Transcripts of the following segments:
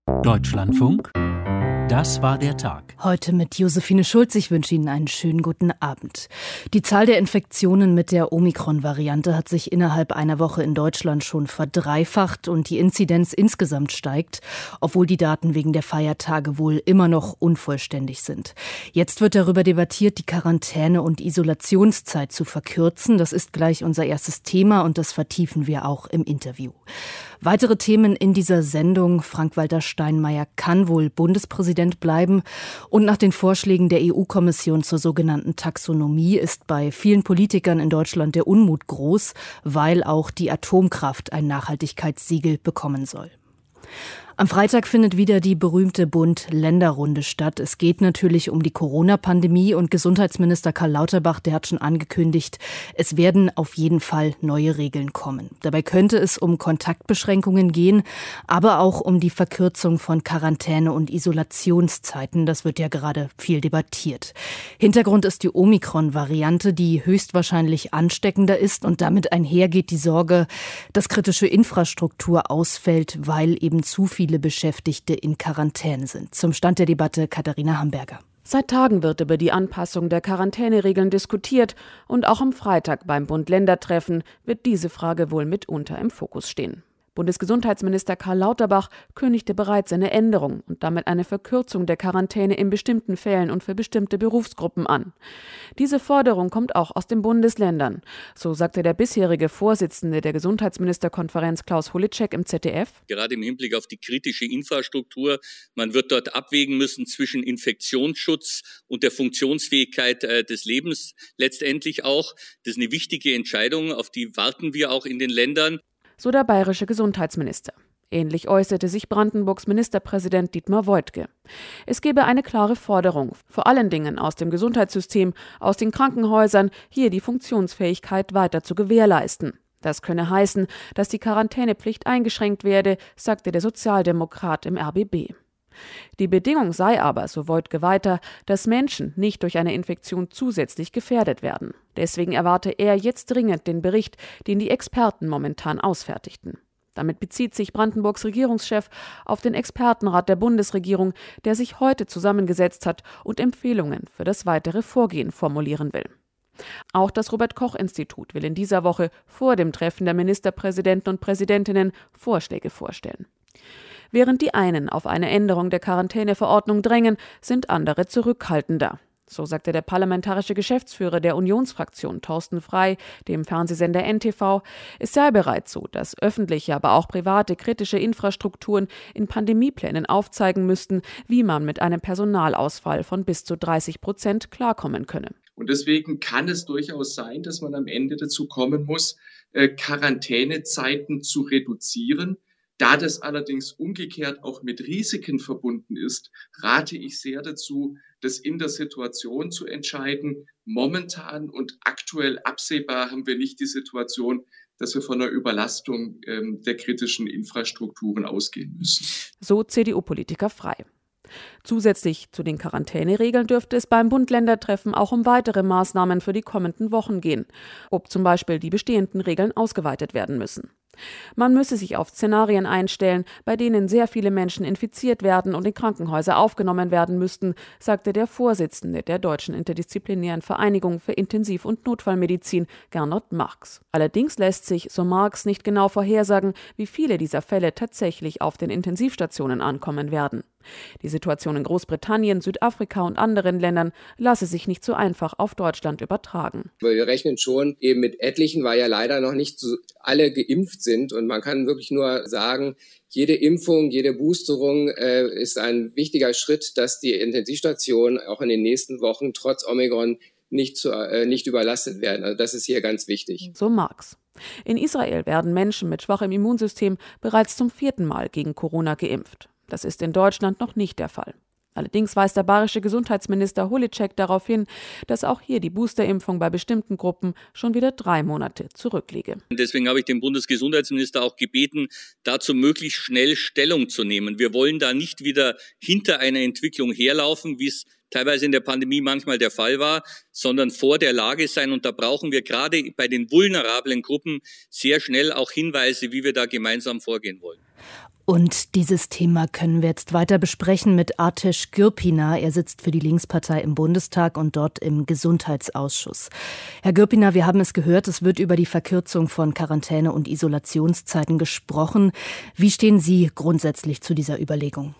Deutschlandfunk, das war der Tag. Heute mit Josephine Schulz. Ich wünsche Ihnen einen schönen guten Abend. Die Zahl der Infektionen mit der Omikron-Variante hat sich innerhalb einer Woche in Deutschland schon verdreifacht und die Inzidenz insgesamt steigt, obwohl die Daten wegen der Feiertage wohl immer noch unvollständig sind. Jetzt wird darüber debattiert, die Quarantäne- und Isolationszeit zu verkürzen. Das ist gleich unser erstes Thema und das vertiefen wir auch im Interview. Weitere Themen in dieser Sendung. Frank-Walter Steinmeier kann wohl Bundespräsident bleiben. Und nach den Vorschlägen der EU-Kommission zur sogenannten Taxonomie ist bei vielen Politikern in Deutschland der Unmut groß, weil auch die Atomkraft ein Nachhaltigkeitssiegel bekommen soll. Am Freitag findet wieder die berühmte Bund-Länder-Runde statt. Es geht natürlich um die Corona-Pandemie und Gesundheitsminister Karl Lauterbach, der hat schon angekündigt, es werden auf jeden Fall neue Regeln kommen. Dabei könnte es um Kontaktbeschränkungen gehen, aber auch um die Verkürzung von Quarantäne- und Isolationszeiten. Das wird ja gerade viel debattiert. Hintergrund ist die Omikron-Variante, die höchstwahrscheinlich ansteckender ist und damit einhergeht die Sorge, dass kritische Infrastruktur ausfällt, weil eben zu viele Beschäftigte in Quarantäne sind. Zum Stand der Debatte Katharina Hamberger. Seit Tagen wird über die Anpassung der Quarantäneregeln diskutiert und auch am Freitag beim Bund-Länder-Treffen wird diese Frage wohl mitunter im Fokus stehen. Bundesgesundheitsminister Karl Lauterbach kündigte bereits eine Änderung und damit eine Verkürzung der Quarantäne in bestimmten Fällen und für bestimmte Berufsgruppen an. Diese Forderung kommt auch aus den Bundesländern. So sagte der bisherige Vorsitzende der Gesundheitsministerkonferenz Klaus Holleczek im ZDF. Gerade im Hinblick auf die kritische Infrastruktur, man wird dort abwägen müssen zwischen Infektionsschutz und der Funktionsfähigkeit des Lebens letztendlich auch. Das ist eine wichtige Entscheidung, auf die warten wir auch in den Ländern. So der bayerische Gesundheitsminister. Ähnlich äußerte sich Brandenburgs Ministerpräsident Dietmar Woidke. Es gebe eine klare Forderung, vor allen Dingen aus dem Gesundheitssystem, aus den Krankenhäusern, hier die Funktionsfähigkeit weiter zu gewährleisten. Das könne heißen, dass die Quarantänepflicht eingeschränkt werde, sagte der Sozialdemokrat im RBB. Die Bedingung sei aber, so Woidke weiter, dass Menschen nicht durch eine Infektion zusätzlich gefährdet werden. Deswegen erwarte er jetzt dringend den Bericht, den die Experten momentan ausfertigten. Damit bezieht sich Brandenburgs Regierungschef auf den Expertenrat der Bundesregierung, der sich heute zusammengesetzt hat und Empfehlungen für das weitere Vorgehen formulieren will. Auch das Robert-Koch-Institut will in dieser Woche vor dem Treffen der Ministerpräsidenten und Präsidentinnen Vorschläge vorstellen. Während die einen auf eine Änderung der Quarantäneverordnung drängen, sind andere zurückhaltender. So sagte der parlamentarische Geschäftsführer der Unionsfraktion Thorsten Frey dem Fernsehsender NTV, es sei bereits so, dass öffentliche, aber auch private kritische Infrastrukturen in Pandemieplänen aufzeigen müssten, wie man mit einem Personalausfall von bis zu 30% klarkommen könne. Und deswegen kann es durchaus sein, dass man am Ende dazu kommen muss, Quarantänezeiten zu reduzieren. Da das allerdings umgekehrt auch mit Risiken verbunden ist, rate ich sehr dazu, das in der Situation zu entscheiden. Momentan und aktuell absehbar haben wir nicht die Situation, dass wir von einer Überlastung der kritischen Infrastrukturen ausgehen müssen. So CDU-Politiker Frey. Zusätzlich zu den Quarantäneregeln dürfte es beim Bund-Länder-Treffen auch um weitere Maßnahmen für die kommenden Wochen gehen, ob zum Beispiel die bestehenden Regeln ausgeweitet werden müssen. Man müsse sich auf Szenarien einstellen, bei denen sehr viele Menschen infiziert werden und in Krankenhäuser aufgenommen werden müssten, sagte der Vorsitzende der Deutschen Interdisziplinären Vereinigung für Intensiv- und Notfallmedizin, Gernot Marx. Allerdings lässt sich, so Marx, nicht genau vorhersagen, wie viele dieser Fälle tatsächlich auf den Intensivstationen ankommen werden. Die Situation in Großbritannien, Südafrika und anderen Ländern lasse sich nicht so einfach auf Deutschland übertragen. Wir rechnen schon eben mit etlichen, weil ja leider noch nicht so alle geimpft sind. Und man kann wirklich nur sagen, jede Impfung, jede Boosterung ist ein wichtiger Schritt, dass die Intensivstationen auch in den nächsten Wochen trotz Omikron nicht überlastet werden. Also das ist hier ganz wichtig. So Marx. In Israel werden Menschen mit schwachem Immunsystem bereits zum 4. Mal gegen Corona geimpft. Das ist in Deutschland noch nicht der Fall. Allerdings weist der bayerische Gesundheitsminister Holleczek darauf hin, dass auch hier die Boosterimpfung bei bestimmten Gruppen schon wieder 3 Monate zurückliege. Deswegen habe ich den Bundesgesundheitsminister auch gebeten, dazu möglichst schnell Stellung zu nehmen. Wir wollen da nicht wieder hinter einer Entwicklung herlaufen, wie es teilweise in der Pandemie manchmal der Fall war, sondern vor der Lage sein. Und da brauchen wir gerade bei den vulnerablen Gruppen sehr schnell auch Hinweise, wie wir da gemeinsam vorgehen wollen. Und dieses Thema können wir jetzt weiter besprechen mit Arteş Gürpınar. Er sitzt für die Linkspartei im Bundestag und dort im Gesundheitsausschuss. Herr Gürpınar, wir haben es gehört, es wird über die Verkürzung von Quarantäne- und Isolationszeiten gesprochen. Wie stehen Sie grundsätzlich zu dieser Überlegung?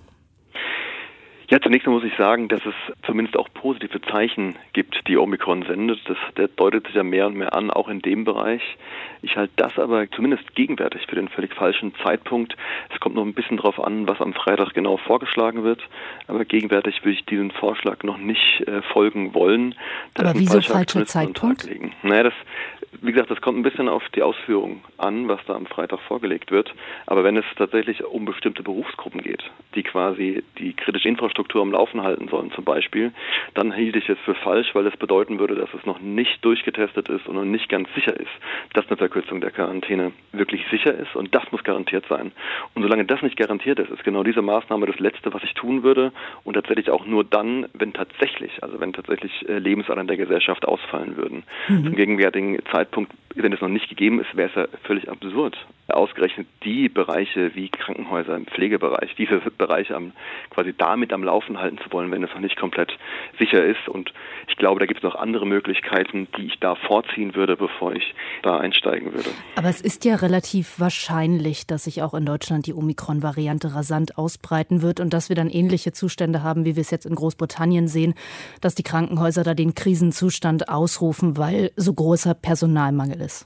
Ja, zunächst muss ich sagen, dass es zumindest auch positive Zeichen gibt, die Omikron sendet. Der deutet sich ja mehr und mehr an, auch in dem Bereich. Ich halte das aber zumindest gegenwärtig für den völlig falschen Zeitpunkt. Es kommt noch ein bisschen drauf an, was am Freitag genau vorgeschlagen wird. Aber gegenwärtig würde ich diesem Vorschlag noch nicht folgen wollen. Aber wieso falscher Zeitpunkt? Naja, wie gesagt, das kommt ein bisschen auf die Ausführung an, was da am Freitag vorgelegt wird. Aber wenn es tatsächlich um bestimmte Berufsgruppen geht, die quasi die kritische Infrastruktur am Laufen halten sollen zum Beispiel, dann hielt ich es für falsch, weil es bedeuten würde, dass es noch nicht durchgetestet ist und noch nicht ganz sicher ist, dass eine Verkürzung der Quarantäne wirklich sicher ist, und das muss garantiert sein. Und solange das nicht garantiert ist, ist genau diese Maßnahme das Letzte, was ich tun würde, und tatsächlich auch nur dann, wenn tatsächlich Lebensadern der Gesellschaft ausfallen würden. Zum gegenwärtigen Zeitpunkt, wenn es noch nicht gegeben ist, wäre es ja völlig absurd, ausgerechnet die Bereiche wie Krankenhäuser im Pflegebereich, diese Bereiche quasi damit am Laufen halten zu wollen, wenn es noch nicht komplett sicher ist. Und ich glaube, da gibt es noch andere Möglichkeiten, die ich da vorziehen würde, bevor ich da einsteigen würde. Aber es ist ja relativ wahrscheinlich, dass sich auch in Deutschland die Omikron-Variante rasant ausbreiten wird und dass wir dann ähnliche Zustände haben, wie wir es jetzt in Großbritannien sehen, dass die Krankenhäuser da den Krisenzustand ausrufen, weil so großer Personalmangel ist.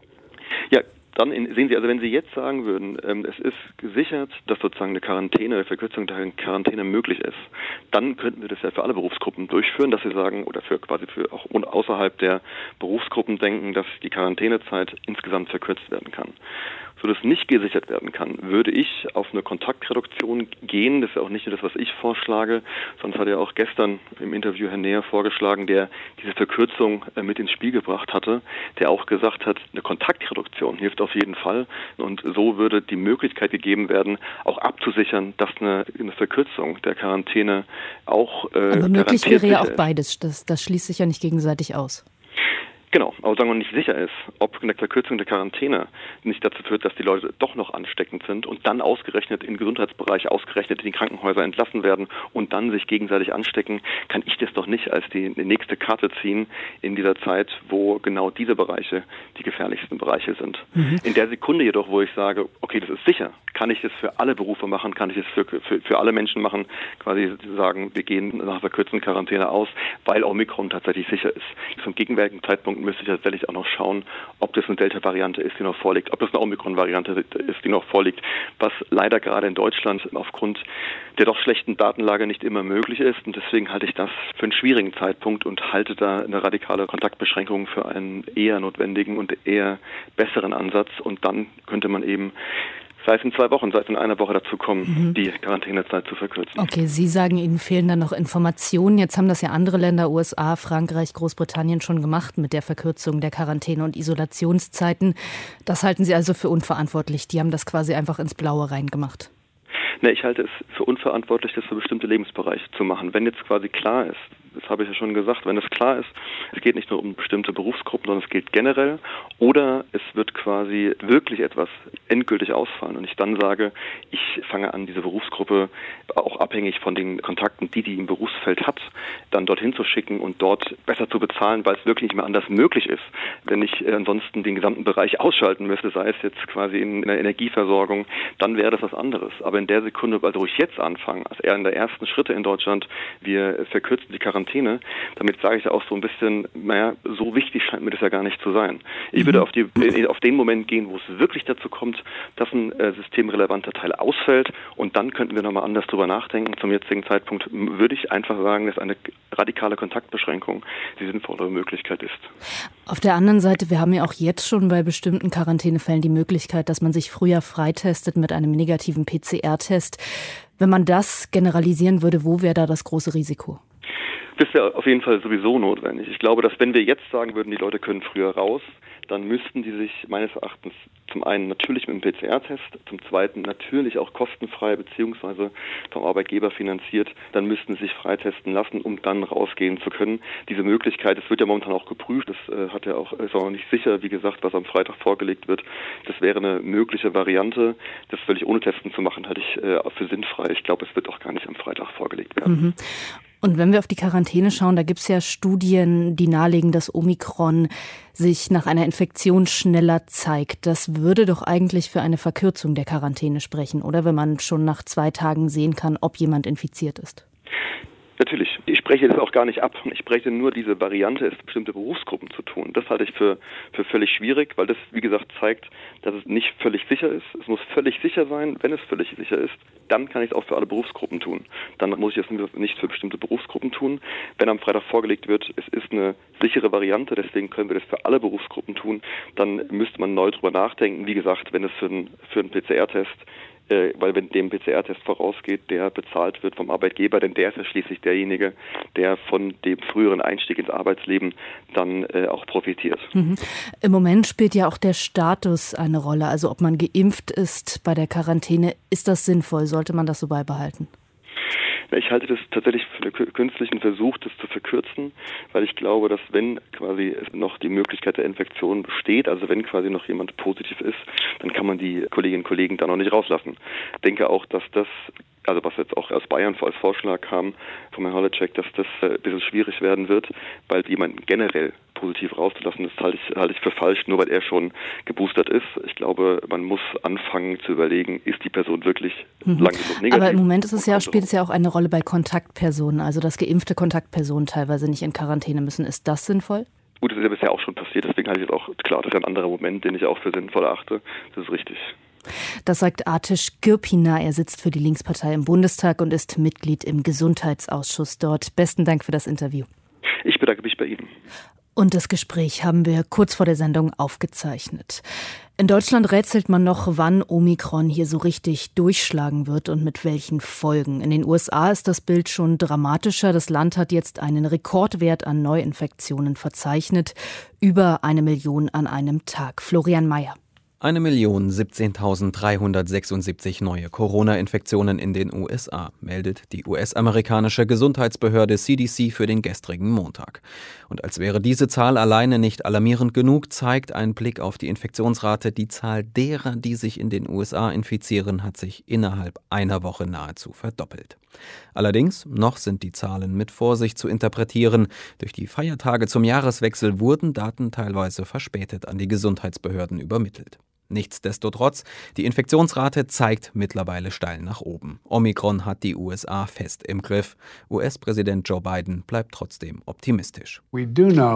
Ja, dann sehen Sie, also wenn Sie jetzt sagen würden, es ist gesichert, dass sozusagen eine Verkürzung der Quarantäne möglich ist, dann könnten wir das ja für alle Berufsgruppen durchführen, dass Sie sagen, oder für auch außerhalb der Berufsgruppen denken, dass die Quarantänezeit insgesamt verkürzt werden kann. So dass nicht gesichert werden kann, würde ich auf eine Kontaktreduktion gehen. Das ist ja auch nicht nur das, was ich vorschlage, sonst hat ja auch gestern im Interview Herr Neher vorgeschlagen, der diese Verkürzung mit ins Spiel gebracht hatte, der auch gesagt hat, eine Kontaktreduktion hilft auf jeden Fall. Und so würde die Möglichkeit gegeben werden, auch abzusichern, dass eine Verkürzung der Quarantäne auch aber möglich wäre ja auch beides. Das schließt sich ja nicht gegenseitig aus. Genau, aber sagen wir nicht sicher ist, ob eine Verkürzung der Quarantäne nicht dazu führt, dass die Leute doch noch ansteckend sind und dann ausgerechnet im Gesundheitsbereich, ausgerechnet in die Krankenhäuser entlassen werden und dann sich gegenseitig anstecken, kann ich das doch nicht als die nächste Karte ziehen in dieser Zeit, wo genau diese Bereiche die gefährlichsten Bereiche sind. In der Sekunde jedoch, wo ich sage, okay, das ist sicher, kann ich das für alle Berufe machen, kann ich es für alle Menschen machen, quasi sagen, wir gehen nach verkürzten Quarantäne aus, weil Omikron tatsächlich sicher ist. Zum gegenwärtigen Zeitpunkt müsste ich tatsächlich auch noch schauen, ob das eine Delta-Variante ist, die noch vorliegt, ob das eine Omikron-Variante ist, die noch vorliegt, was leider gerade in Deutschland aufgrund der doch schlechten Datenlage nicht immer möglich ist. Und deswegen halte ich das für einen schwierigen Zeitpunkt und halte da eine radikale Kontaktbeschränkung für einen eher notwendigen und eher besseren Ansatz. Und dann könnte man eben, sei es in 2 Wochen, sei es in einer Woche dazu kommen, die Quarantänezeit zu verkürzen. Okay, Sie sagen, Ihnen fehlen dann noch Informationen. Jetzt haben das ja andere Länder, USA, Frankreich, Großbritannien schon gemacht mit der Verkürzung der Quarantäne- und Isolationszeiten. Das halten Sie also für unverantwortlich. Die haben das quasi einfach ins Blaue reingemacht. Ne, ich halte es für unverantwortlich, das für bestimmte Lebensbereiche zu machen. Wenn jetzt quasi klar ist, das habe ich ja schon gesagt, wenn es klar ist, es geht nicht nur um bestimmte Berufsgruppen, sondern es geht generell, oder es wird quasi wirklich etwas endgültig ausfallen und ich dann sage, ich fange an, diese Berufsgruppe auch abhängig von den Kontakten, die im Berufsfeld hat, dann dorthin zu schicken und dort besser zu bezahlen, weil es wirklich nicht mehr anders möglich ist, wenn ich ansonsten den gesamten Bereich ausschalten müsste, sei es jetzt quasi in der Energieversorgung, dann wäre das was anderes. Aber in der Sekunde, also wo ich jetzt anfange, als eher in der ersten Schritte in Deutschland, wir verkürzen die Quarantäne, damit sage ich auch so ein bisschen, so wichtig scheint mir das ja gar nicht zu sein. Ich würde auf den Moment gehen, wo es wirklich dazu kommt, dass ein systemrelevanter Teil ausfällt und dann könnten wir nochmal anders drüber nachdenken. Zum jetzigen Zeitpunkt würde ich einfach sagen, dass eine radikale Kontaktbeschränkung die sinnvollere Möglichkeit ist. Auf der anderen Seite, wir haben ja auch jetzt schon bei bestimmten Quarantänefällen die Möglichkeit, dass man sich früher freitestet mit einem negativen PCR-Test. Wenn man das generalisieren würde, wo wäre da das große Risiko? Das wäre auf jeden Fall sowieso notwendig. Ich glaube, dass wenn wir jetzt sagen würden, die Leute können früher raus, dann müssten die sich meines Erachtens zum einen natürlich mit dem PCR-Test, zum zweiten natürlich auch kostenfrei bzw. vom Arbeitgeber finanziert, dann müssten sie sich freitesten lassen, um dann rausgehen zu können. Diese Möglichkeit, das wird ja momentan auch geprüft, das ist auch noch nicht sicher, wie gesagt, was am Freitag vorgelegt wird. Das wäre eine mögliche Variante. Das völlig ohne Testen zu machen, halte ich für sinnfrei. Ich glaube, es wird auch gar nicht am Freitag vorgelegt werden. Mhm. Und wenn wir auf die Quarantäne schauen, da gibt es ja Studien, die nahelegen, dass Omikron sich nach einer Infektion schneller zeigt. Das würde doch eigentlich für eine Verkürzung der Quarantäne sprechen, oder? Wenn man schon nach 2 Tagen sehen kann, ob jemand infiziert ist. Natürlich. Ich spreche das auch gar nicht ab. Ich spreche nur diese Variante, es bestimmte Berufsgruppen zu tun. Das halte ich für völlig schwierig, weil das, wie gesagt, zeigt, dass es nicht völlig sicher ist. Es muss völlig sicher sein. Wenn es völlig sicher ist, dann kann ich es auch für alle Berufsgruppen tun. Dann muss ich es nicht für bestimmte Berufsgruppen tun. Wenn am Freitag vorgelegt wird, es ist eine sichere Variante, deswegen können wir das für alle Berufsgruppen tun, dann müsste man neu drüber nachdenken. Wie gesagt, wenn es für einen PCR-Test weil wenn dem PCR-Test vorausgeht, der bezahlt wird vom Arbeitgeber, denn der ist ja schließlich derjenige, der von dem früheren Einstieg ins Arbeitsleben dann auch profitiert. Mhm. Im Moment spielt ja auch der Status eine Rolle, also ob man geimpft ist bei der Quarantäne. Ist das sinnvoll? Sollte man das so beibehalten? Ich halte das tatsächlich für einen künstlichen Versuch, das zu verkürzen, weil ich glaube, dass wenn quasi noch die Möglichkeit der Infektion besteht, also wenn quasi noch jemand positiv ist, dann kann man die Kolleginnen und Kollegen da noch nicht rauslassen. Ich denke auch, dass das, also was jetzt auch aus Bayern als Vorschlag kam von Herrn Holacek, dass das ein bisschen schwierig werden wird, weil jemanden generell positiv rauszulassen, das halte ich für falsch, nur weil er schon geboostert ist. Ich glaube, man muss anfangen zu überlegen, ist die Person wirklich lang genug negativ? Aber im Moment spielt es ja auch eine Rolle bei Kontaktpersonen, also dass geimpfte Kontaktpersonen teilweise nicht in Quarantäne müssen. Ist das sinnvoll? Gut, das ist ja bisher auch schon passiert, deswegen halte ich es auch klar, das ist ein anderer Moment, den ich auch für sinnvoll erachte. Das ist richtig. Das sagt Ateş Gürpınar. Er sitzt für die Linkspartei im Bundestag und ist Mitglied im Gesundheitsausschuss dort. Besten Dank für das Interview. Ich bedanke mich bei Ihnen. Und das Gespräch haben wir kurz vor der Sendung aufgezeichnet. In Deutschland rätselt man noch, wann Omikron hier so richtig durchschlagen wird und mit welchen Folgen. In den USA ist das Bild schon dramatischer. Das Land hat jetzt einen Rekordwert an Neuinfektionen verzeichnet. Über 1 Million an einem Tag. Florian Mayer. 1.017.376 neue Corona-Infektionen in den USA, meldet die US-amerikanische Gesundheitsbehörde CDC für den gestrigen Montag. Und als wäre diese Zahl alleine nicht alarmierend genug, zeigt ein Blick auf die Infektionsrate, die Zahl derer, die sich in den USA infizieren, hat sich innerhalb einer Woche nahezu verdoppelt. Allerdings, noch sind die Zahlen mit Vorsicht zu interpretieren. Durch die Feiertage zum Jahreswechsel wurden Daten teilweise verspätet an die Gesundheitsbehörden übermittelt. Nichtsdestotrotz, die Infektionsrate zeigt mittlerweile steil nach oben. Omikron hat die USA fest im Griff. US-Präsident Joe Biden bleibt trotzdem optimistisch. Wir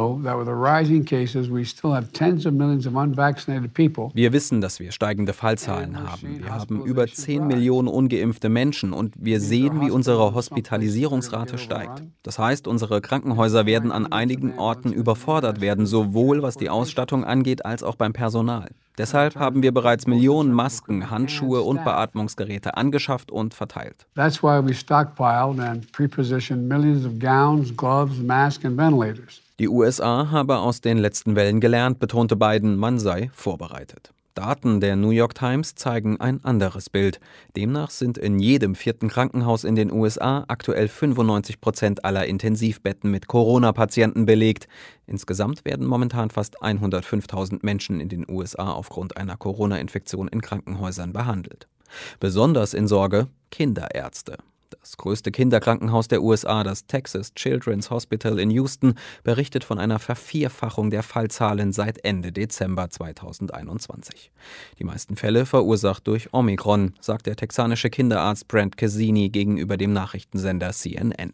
wissen, dass wir steigende Fallzahlen haben. Wir haben über 10 Millionen ungeimpfte Menschen und wir sehen, wie unsere Hospitalisierungsrate steigt. Das heißt, unsere Krankenhäuser werden an einigen Orten überfordert werden, sowohl was die Ausstattung angeht, als auch beim Personal. Deshalb haben wir bereits Millionen Masken, Handschuhe und Beatmungsgeräte angeschafft und verteilt. That's why we stockpiled and prepositioned millions of gowns, gloves, masks and ventilators. Die USA habe aus den letzten Wellen gelernt, betonte Biden, man sei vorbereitet. Daten der New York Times zeigen ein anderes Bild. Demnach sind in jedem 4. Krankenhaus in den USA aktuell 95% aller Intensivbetten mit Corona-Patienten belegt. Insgesamt werden momentan fast 105.000 Menschen in den USA aufgrund einer Corona-Infektion in Krankenhäusern behandelt. Besonders in Sorge Kinderärzte. Das größte Kinderkrankenhaus der USA, das Texas Children's Hospital in Houston, berichtet von einer Vervierfachung der Fallzahlen seit Ende Dezember 2021. Die meisten Fälle verursacht durch Omikron, sagt der texanische Kinderarzt Brent Cassini gegenüber dem Nachrichtensender CNN.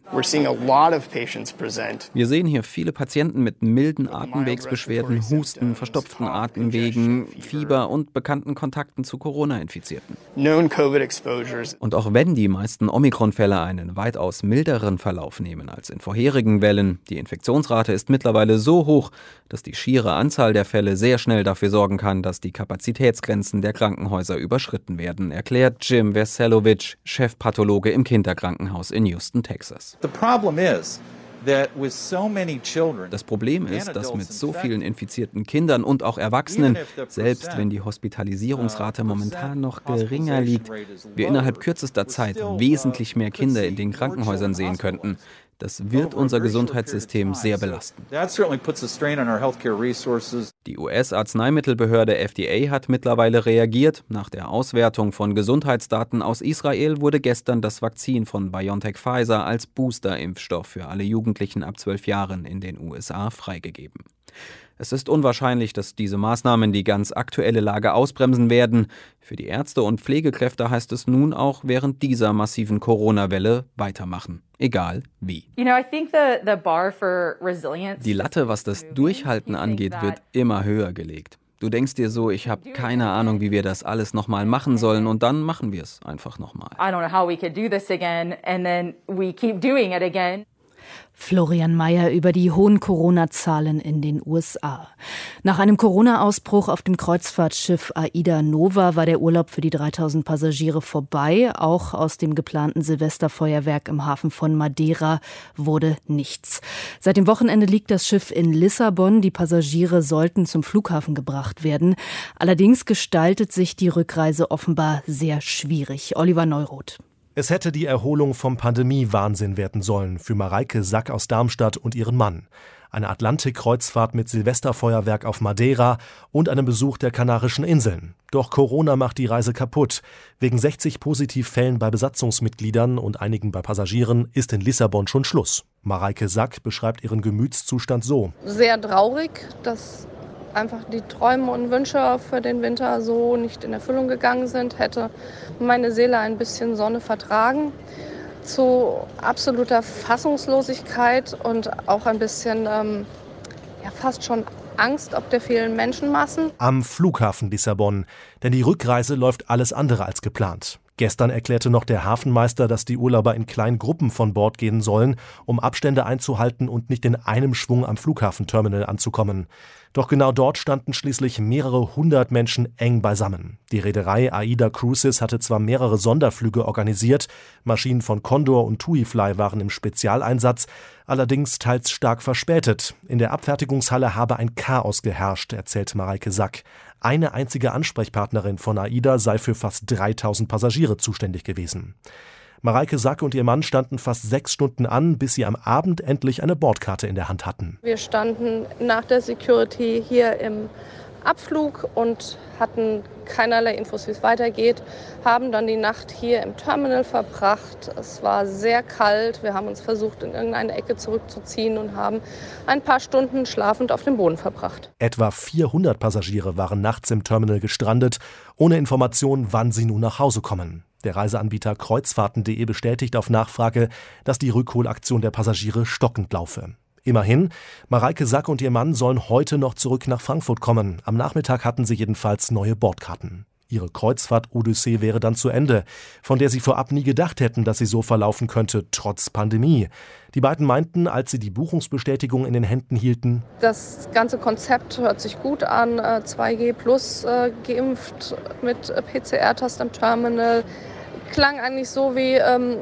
Wir sehen hier viele Patienten mit milden Atemwegsbeschwerden, Husten, verstopften Atemwegen, Fieber und bekannten Kontakten zu Corona-Infizierten. Und auch wenn die meisten Omikron-Fälle einen weitaus milderen Verlauf nehmen als in vorherigen Wellen. Die Infektionsrate ist mittlerweile so hoch, dass die schiere Anzahl der Fälle sehr schnell dafür sorgen kann, dass die Kapazitätsgrenzen der Krankenhäuser überschritten werden, erklärt Jim Veselovic, Chefpathologe im Kinderkrankenhaus in Houston, Texas. The problem is Das Problem ist, dass mit so vielen infizierten Kindern und auch Erwachsenen, selbst wenn die Hospitalisierungsrate momentan noch geringer liegt, wir innerhalb kürzester Zeit wesentlich mehr Kinder in den Krankenhäusern sehen könnten. Das wird unser Gesundheitssystem sehr belasten. Die US-Arzneimittelbehörde FDA hat mittlerweile reagiert. Nach der Auswertung von Gesundheitsdaten aus Israel wurde gestern das Vakzin von BioNTech Pfizer als Booster-Impfstoff für alle Jugendlichen ab 12 Jahren in den USA freigegeben. Es ist unwahrscheinlich, dass diese Maßnahmen die ganz aktuelle Lage ausbremsen werden. Für die Ärzte und Pflegekräfte heißt es nun auch während dieser massiven Corona-Welle weitermachen. Egal wie. Die Latte, was das Durchhalten angeht, wird immer höher gelegt. Du denkst dir so, ich habe keine Ahnung, wie wir das alles nochmal machen sollen, und dann machen wir es einfach nochmal. Florian Mayer über die hohen Corona-Zahlen in den USA. Nach einem Corona-Ausbruch auf dem Kreuzfahrtschiff Aida Nova war der Urlaub für die 3000 Passagiere vorbei. Auch aus dem geplanten Silvesterfeuerwerk im Hafen von Madeira wurde nichts. Seit dem Wochenende liegt das Schiff in Lissabon. Die Passagiere sollten zum Flughafen gebracht werden. Allerdings gestaltet sich die Rückreise offenbar sehr schwierig. Oliver Neuroth. Es hätte die Erholung vom Pandemie-Wahnsinn werden sollen für Mareike Sack aus Darmstadt und ihren Mann. Eine Atlantik-Kreuzfahrt mit Silvesterfeuerwerk auf Madeira und einem Besuch der Kanarischen Inseln. Doch Corona macht die Reise kaputt. Wegen 60 Positivfällen bei Besatzungsmitgliedern und einigen bei Passagieren ist in Lissabon schon Schluss. Mareike Sack beschreibt ihren Gemütszustand so: Sehr traurig, dass einfach die Träume und Wünsche für den Winter so nicht in Erfüllung gegangen sind. Hätte meine Seele ein bisschen Sonne vertragen. Zu absoluter Fassungslosigkeit und auch ein bisschen fast schon Angst ob der vielen Menschenmassen. Am Flughafen Lissabon, denn die Rückreise läuft alles andere als geplant. Gestern erklärte noch der Hafenmeister, dass die Urlauber in kleinen Gruppen von Bord gehen sollen, um Abstände einzuhalten und nicht in einem Schwung am Flughafenterminal anzukommen. Doch genau dort standen schließlich mehrere hundert Menschen eng beisammen. Die Reederei AIDA Cruises hatte zwar mehrere Sonderflüge organisiert, Maschinen von Condor und TuiFly waren im Spezialeinsatz, allerdings teils stark verspätet. In der Abfertigungshalle habe ein Chaos geherrscht, erzählt Mareike Sack. Eine einzige Ansprechpartnerin von AIDA sei für fast 3000 Passagiere zuständig gewesen. Mareike Sack und ihr Mann standen fast 6 Stunden an, bis sie am Abend endlich eine Bordkarte in der Hand hatten. Wir standen nach der Security hier im Abflug und hatten keinerlei Infos, wie es weitergeht, haben dann die Nacht hier im Terminal verbracht. Es war sehr kalt, wir haben uns versucht, in irgendeine Ecke zurückzuziehen und haben ein paar Stunden schlafend auf dem Boden verbracht. Etwa 400 Passagiere waren nachts im Terminal gestrandet, ohne Information, wann sie nun nach Hause kommen. Der Reiseanbieter Kreuzfahrten.de bestätigt auf Nachfrage, dass die Rückholaktion der Passagiere stockend laufe. Immerhin, Mareike Sack und ihr Mann sollen heute noch zurück nach Frankfurt kommen. Am Nachmittag hatten sie jedenfalls neue Bordkarten. Ihre Kreuzfahrt-Odyssee wäre dann zu Ende, von der sie vorab nie gedacht hätten, dass sie so verlaufen könnte, trotz Pandemie. Die beiden meinten, als sie die Buchungsbestätigung in den Händen hielten: Das ganze Konzept hört sich gut an, 2G plus geimpft mit PCR-Test am Terminal. Klang eigentlich so wie,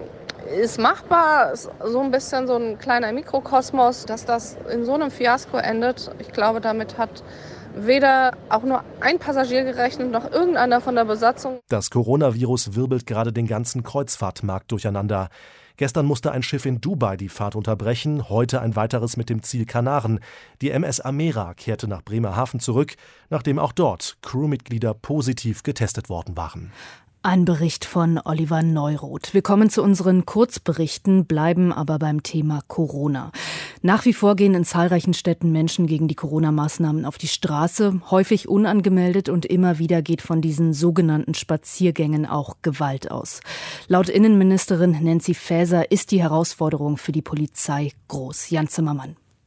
ist machbar, ist so ein bisschen so ein kleiner Mikrokosmos. Dass das in so einem Fiasko endet, ich glaube, damit hat weder auch nur ein Passagier gerechnet, noch irgendeiner von der Besatzung. Das Coronavirus wirbelt gerade den ganzen Kreuzfahrtmarkt durcheinander. Gestern musste ein Schiff in Dubai die Fahrt unterbrechen, heute ein weiteres mit dem Ziel Kanaren. Die MS Amera kehrte nach Bremerhaven zurück, nachdem auch dort Crewmitglieder positiv getestet worden waren. Ein Bericht von Oliver Neuroth. Wir kommen zu unseren Kurzberichten, bleiben aber beim Thema Corona. Nach wie vor gehen in zahlreichen Städten Menschen gegen die Corona-Maßnahmen auf die Straße, häufig unangemeldet, und immer wieder geht von diesen sogenannten Spaziergängen auch Gewalt aus. Laut Innenministerin Nancy Faeser ist die Herausforderung für die Polizei groß. Jan Zimmermann.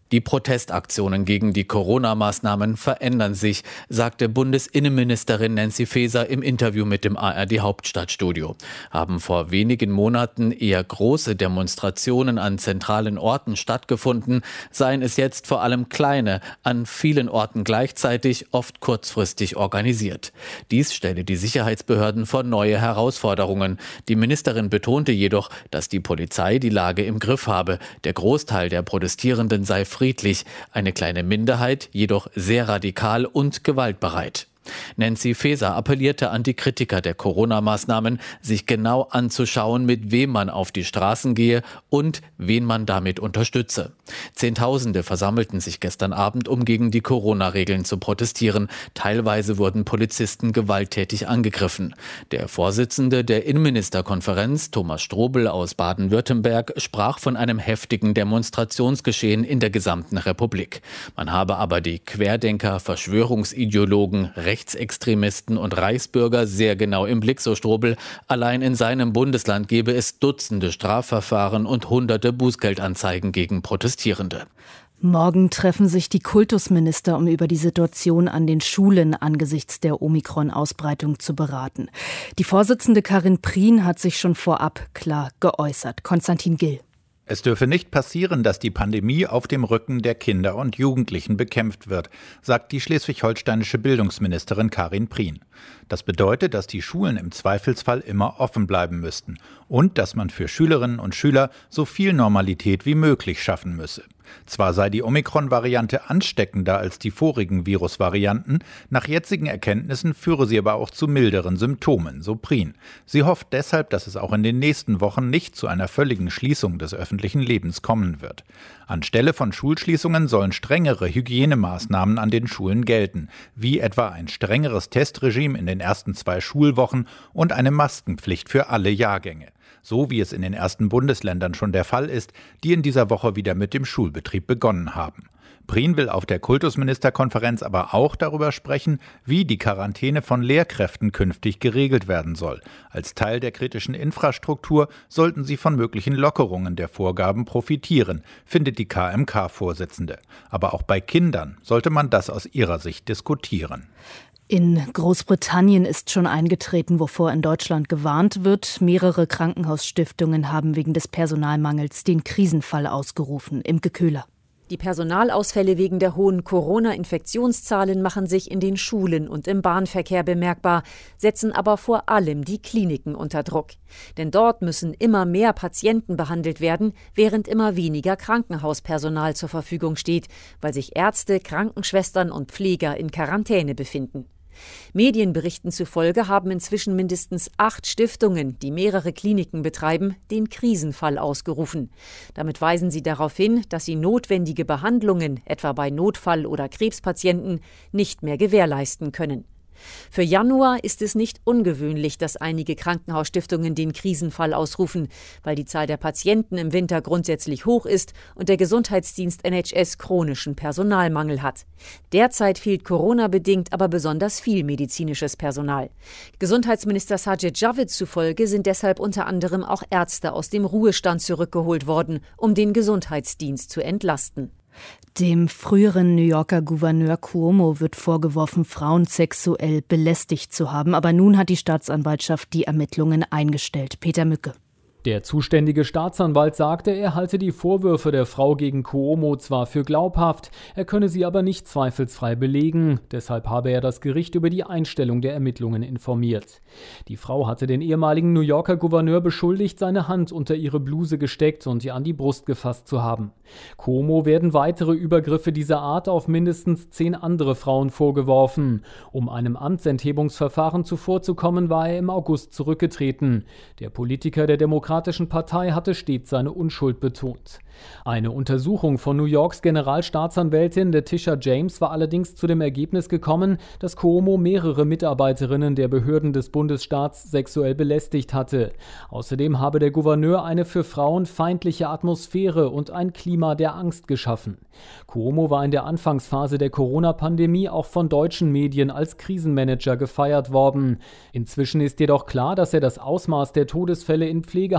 Die Protestaktionen gegen die Corona-Maßnahmen verändern sich, sagte Bundesinnenministerin Nancy Faeser im Interview mit dem ARD-Hauptstadtstudio. Haben vor wenigen Monaten eher große Demonstrationen an zentralen Orten stattgefunden, seien es jetzt vor allem kleine, an vielen Orten gleichzeitig, oft kurzfristig organisiert. Dies stelle die Sicherheitsbehörden vor neue Herausforderungen. Die Ministerin betonte jedoch, dass die Polizei die Lage im Griff habe. Der Großteil der Protestierenden sei friedlich, eine kleine Minderheit jedoch sehr radikal und gewaltbereit. Nancy Faeser appellierte an die Kritiker der Corona-Maßnahmen, sich genau anzuschauen, mit wem man auf die Straßen gehe und wen man damit unterstütze. Zehntausende versammelten sich gestern Abend, um gegen die Corona-Regeln zu protestieren. Teilweise wurden Polizisten gewalttätig angegriffen. Der Vorsitzende der Innenministerkonferenz, Thomas Strobel aus Baden-Württemberg, sprach von einem heftigen Demonstrationsgeschehen in der gesamten Republik. Man habe aber die Querdenker, Verschwörungsideologen, Rechtsextremisten und Reichsbürger sehr genau im Blick, so Strobel. Allein in seinem Bundesland gebe es Dutzende Strafverfahren und Hunderte Bußgeldanzeigen gegen Protestierende. Morgen treffen sich die Kultusminister, um über die Situation an den Schulen angesichts der Omikron-Ausbreitung zu beraten. Die Vorsitzende Karin Prien hat sich schon vorab klar geäußert. Konstantin Gill. Es dürfe nicht passieren, dass die Pandemie auf dem Rücken der Kinder und Jugendlichen bekämpft wird, sagt die schleswig-holsteinische Bildungsministerin Karin Prien. Das bedeutet, dass die Schulen im Zweifelsfall immer offen bleiben müssten und dass man für Schülerinnen und Schüler so viel Normalität wie möglich schaffen müsse. Zwar sei die Omikron-Variante ansteckender als die vorigen Virusvarianten, nach jetzigen Erkenntnissen führe sie aber auch zu milderen Symptomen, so Prien. Sie hofft deshalb, dass es auch in den nächsten Wochen nicht zu einer völligen Schließung des öffentlichen Lebens kommen wird. Anstelle von Schulschließungen sollen strengere Hygienemaßnahmen an den Schulen gelten, wie etwa ein strengeres Testregime in den ersten 2 Schulwochen und eine Maskenpflicht für alle Jahrgänge. So wie es in den ersten Bundesländern schon der Fall ist, die in dieser Woche wieder mit dem Schulbetrieb begonnen haben. Prien will auf der Kultusministerkonferenz aber auch darüber sprechen, wie die Quarantäne von Lehrkräften künftig geregelt werden soll. Als Teil der kritischen Infrastruktur sollten sie von möglichen Lockerungen der Vorgaben profitieren, findet die KMK-Vorsitzende. Aber auch bei Kindern sollte man das aus ihrer Sicht diskutieren. In Großbritannien ist schon eingetreten, wovor in Deutschland gewarnt wird. Mehrere Krankenhausstiftungen haben wegen des Personalmangels den Krisenfall ausgerufen. Imke Köhler. Die Personalausfälle wegen der hohen Corona-Infektionszahlen machen sich in den Schulen und im Bahnverkehr bemerkbar, setzen aber vor allem die Kliniken unter Druck. Denn dort müssen immer mehr Patienten behandelt werden, während immer weniger Krankenhauspersonal zur Verfügung steht, weil sich Ärzte, Krankenschwestern und Pfleger in Quarantäne befinden. Medienberichten zufolge haben inzwischen mindestens 8 Stiftungen, die mehrere Kliniken betreiben, den Krisenfall ausgerufen. Damit weisen sie darauf hin, dass sie notwendige Behandlungen, etwa bei Notfall- oder Krebspatienten, nicht mehr gewährleisten können. Für Januar ist es nicht ungewöhnlich, dass einige Krankenhausstiftungen den Krisenfall ausrufen, weil die Zahl der Patienten im Winter grundsätzlich hoch ist und der Gesundheitsdienst NHS chronischen Personalmangel hat. Derzeit fehlt Corona-bedingt aber besonders viel medizinisches Personal. Gesundheitsminister Sajid Javid zufolge sind deshalb unter anderem auch Ärzte aus dem Ruhestand zurückgeholt worden, um den Gesundheitsdienst zu entlasten. Dem früheren New Yorker Gouverneur Cuomo wird vorgeworfen, Frauen sexuell belästigt zu haben. Aber nun hat die Staatsanwaltschaft die Ermittlungen eingestellt. Peter Mücke. Der zuständige Staatsanwalt sagte, er halte die Vorwürfe der Frau gegen Cuomo zwar für glaubhaft, er könne sie aber nicht zweifelsfrei belegen. Deshalb habe er das Gericht über die Einstellung der Ermittlungen informiert. Die Frau hatte den ehemaligen New Yorker Gouverneur beschuldigt, seine Hand unter ihre Bluse gesteckt und ihr an die Brust gefasst zu haben. Cuomo werden weitere Übergriffe dieser Art auf mindestens 10 andere Frauen vorgeworfen. Um einem Amtsenthebungsverfahren zuvorzukommen, war er im August zurückgetreten. Der Politiker der Demokratischen Partei hatte stets seine Unschuld betont. Eine Untersuchung von New Yorks Generalstaatsanwältin Letitia James war allerdings zu dem Ergebnis gekommen, dass Cuomo mehrere Mitarbeiterinnen der Behörden des Bundesstaats sexuell belästigt hatte. Außerdem habe der Gouverneur eine für Frauen feindliche Atmosphäre und ein Klima der Angst geschaffen. Cuomo war in der Anfangsphase der Corona-Pandemie auch von deutschen Medien als Krisenmanager gefeiert worden. Inzwischen ist jedoch klar, dass er das Ausmaß der Todesfälle in Pflegeheimen